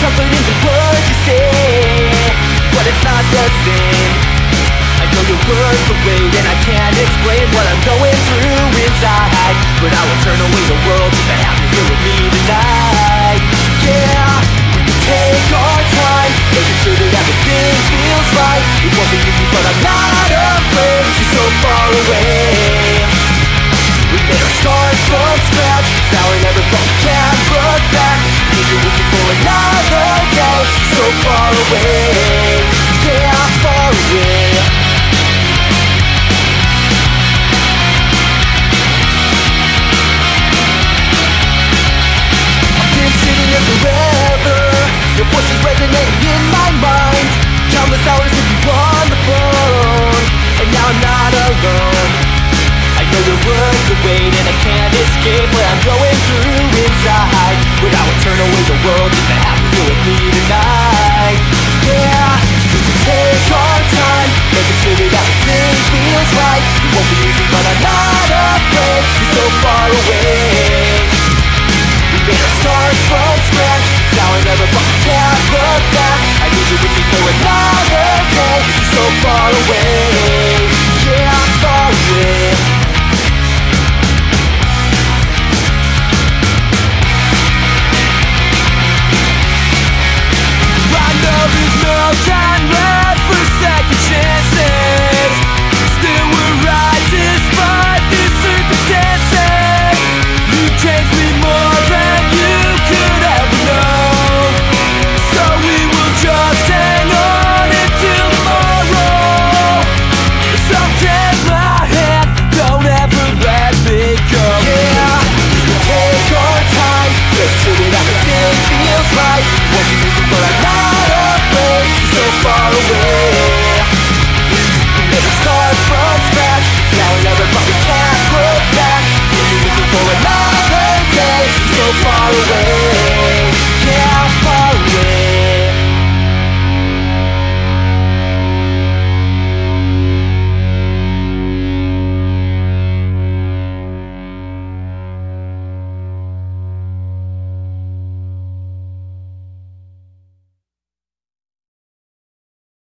comfort in the words you say, but it's not the same. I know your words the weight, and I can't explain what I'm going through inside, but I will turn away the world just to have you here with me tonight. Yeah, we can take our time, making sure that everything feels right. It won't be easy, but I'm not afraid. She's so far away. We made her start from scratch, now or never, but we can't look back. Need you with me for another day. She's so far away, yeah, far away. Forever, your voice is resonating in my mind. Countless hours with you on the phone, and now I'm not alone. I know the words are weight, and I can't escape what I'm going through inside, but I would turn away the world just to have you with me tonight. Yeah, we can take our time, making sure that everything feels right. It won't be easy, but I'm not afraid. She's so far away.